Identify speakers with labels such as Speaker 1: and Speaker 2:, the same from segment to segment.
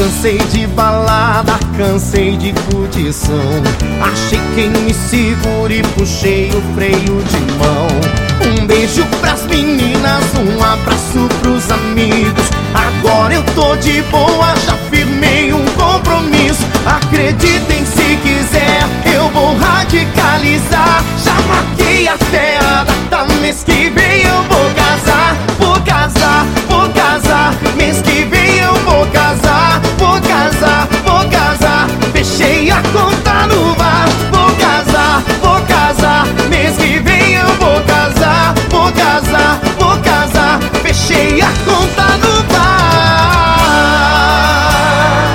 Speaker 1: Cansei de balada, cansei de curtição. Achei quem me segura e puxei o freio de mão. Um beijo pras meninas, um abraço pros amigos. Agora eu tô de boa, já firmei um compromisso. Acreditem se quiser, eu vou radicalizar. Já marquei até a data, mês que vem eu vou casar. Vou casar, vou casar, mês que vem eu vou casar. Vou casar, vou casar, fechei a conta no bar. Vou casar, mês que vem eu vou casar. Vou casar, fechei a conta no bar.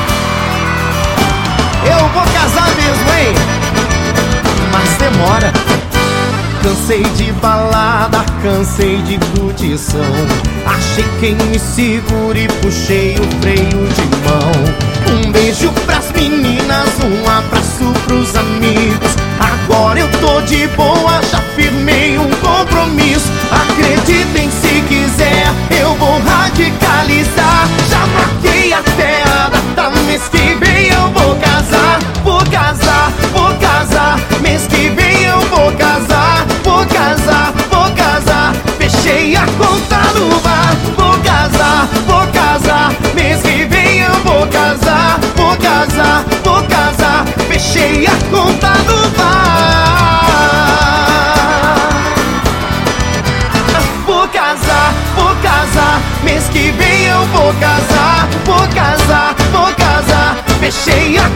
Speaker 1: Eu vou casar mesmo, hein? Mas demora. Cansei de balada, cansei de curtição. Achei quem me segura e puxei o freio de mão. Um beijo pras meninas, um abraço pros amigos. Agora eu tô de boa, já firmei um compromisso. Acreditem se quiser, eu vou radicalizar. Já marquei até a data, mês que vem eu vou casar. Vou casar, mês que vem eu vou casar. Vou casar, fechei a conta no bar. Vou casar, mês que vem eu vou casar. Vou casar, fechei a conta no bar. Vou casar, mês que vem eu vou casar. Vou casar, fechei a